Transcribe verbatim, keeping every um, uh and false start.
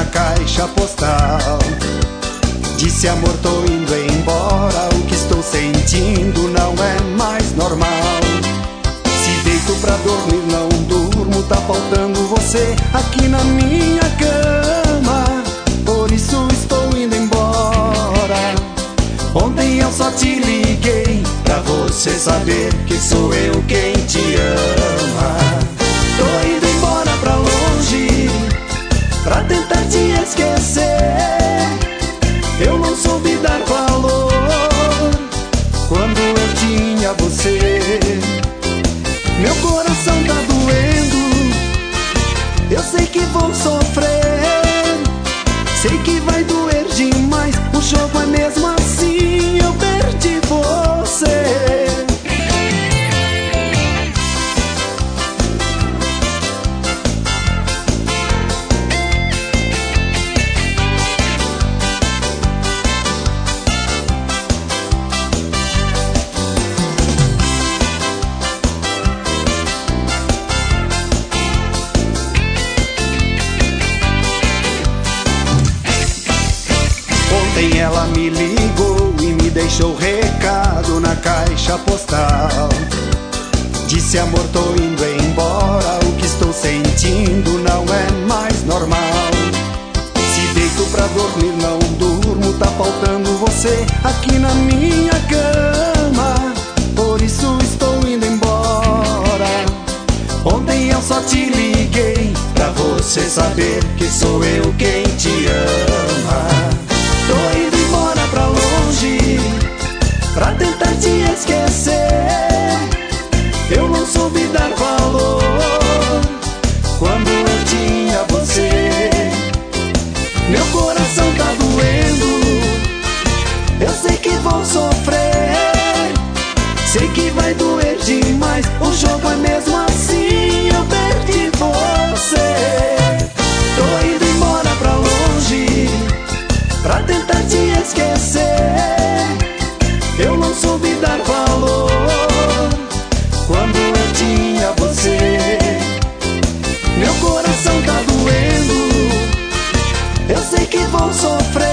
caixa postal. Disse amor, tô indo embora, o que estou sentindo não é mais normal. Se deito pra dormir não durmo, tá faltando você aqui na minha cama. Por isso estou indo embora. Ontem eu só te liguei pra você saber que sou eu quem te ama. Tô indo embora pra longe pra tentar te esquecer. Eu não soube dar valor quando eu tinha você. Meu coração tá doendo, eu sei que vou sofrer, sei que vai doer demais. O jogo é mesmo assim, eu perdi você. Ontem ela me ligou e me deixou recado na caixa postal. Disse amor, tô indo embora, o que estou sentindo não é mais normal. Se deito pra dormir não durmo, tá faltando você aqui na minha cama. Por isso estou indo embora. Ontem eu só te liguei pra você saber que sou eu quem te ama. Tô indo embora pra longe pra tentar te esquecer. Eu não soube dar valor quando eu tinha você. Meu coração tá doendo, eu sei que vou sofrer, sei que vai doer demais. O jogo é mesmo assim, eu perdi você. Tô indo embora pra longe pra tentar te esquecer. Eu não soube dar valor quando eu tinha você. Meu coração tá doendo, eu sei que vou sofrer,